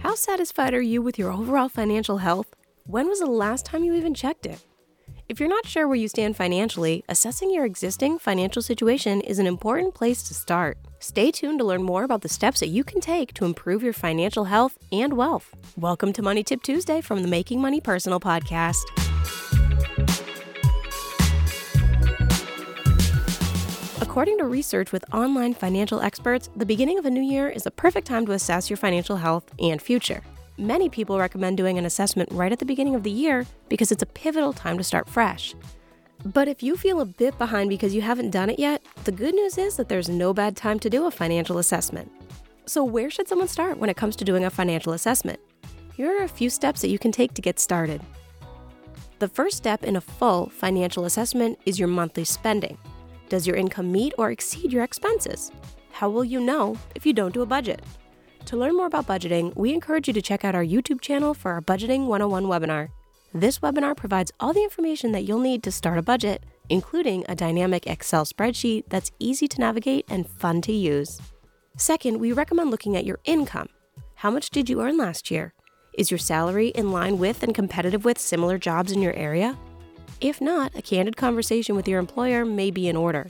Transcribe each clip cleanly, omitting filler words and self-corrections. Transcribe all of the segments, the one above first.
How satisfied are you with your overall financial health? When was the last time you even checked it? If you're not sure where you stand financially, assessing your existing financial situation is an important place to start. Stay tuned to learn more about the steps that you can take to improve your financial health and wealth. Welcome to Money Tip Tuesday from the Making Money Personal podcast. According to research with online financial experts, the beginning of a new year is the perfect time to assess your financial health and future. Many people recommend doing an assessment right at the beginning of the year because it's a pivotal time to start fresh. But if you feel a bit behind because you haven't done it yet, the good news is that there's no bad time to do a financial assessment. So where should someone start when it comes to doing a financial assessment? Here are a few steps that you can take to get started. The first step in a full financial assessment is your monthly spending. Does your income meet or exceed your expenses? How will you know if you don't do a budget? To learn more about budgeting, we encourage you to check out our YouTube channel for our Budgeting 101 webinar. This webinar provides all the information that you'll need to start a budget, including a dynamic Excel spreadsheet that's easy to navigate and fun to use. Second, we recommend looking at your income. How much did you earn last year? Is your salary in line with and competitive with similar jobs in your area? If not, a candid conversation with your employer may be in order.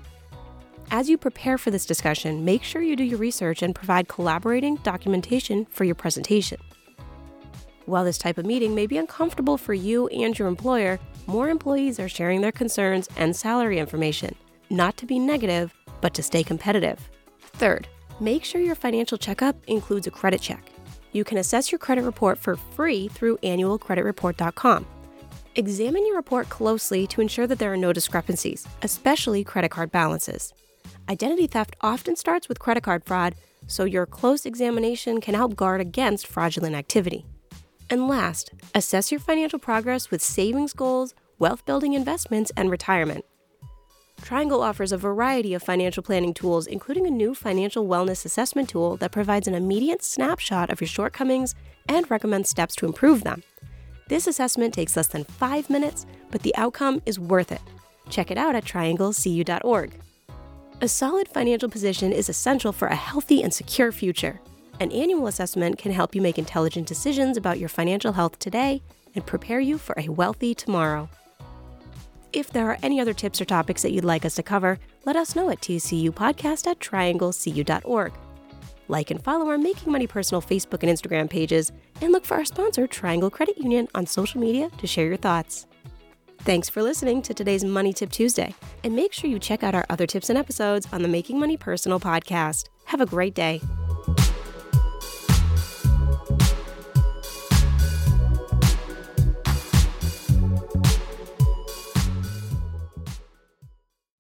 As you prepare for this discussion, make sure you do your research and provide collaborating documentation for your presentation. While this type of meeting may be uncomfortable for you and your employer, more employees are sharing their concerns and salary information, not to be negative, but to stay competitive. Third, make sure your financial checkup includes a credit check. You can assess your credit report for free through annualcreditreport.com. Examine your report closely to ensure that there are no discrepancies, especially credit card balances. Identity theft often starts with credit card fraud, so your close examination can help guard against fraudulent activity. And last, assess your financial progress with savings goals, wealth-building investments, and retirement. Triangle offers a variety of financial planning tools, including a new financial wellness assessment tool that provides an immediate snapshot of your shortcomings and recommends steps to improve them. This assessment takes less than 5 minutes, but the outcome is worth it. Check it out at trianglecu.org. A solid financial position is essential for a healthy and secure future. An annual assessment can help you make intelligent decisions about your financial health today and prepare you for a wealthy tomorrow. If there are any other tips or topics that you'd like us to cover, let us know at tcupodcast@trianglecu.org. Like and follow our Making Money Personal Facebook and Instagram pages, and look for our sponsor, Triangle Credit Union, on social media to share your thoughts. Thanks for listening to today's Money Tip Tuesday, and make sure you check out our other tips and episodes on the Making Money Personal podcast. Have a great day.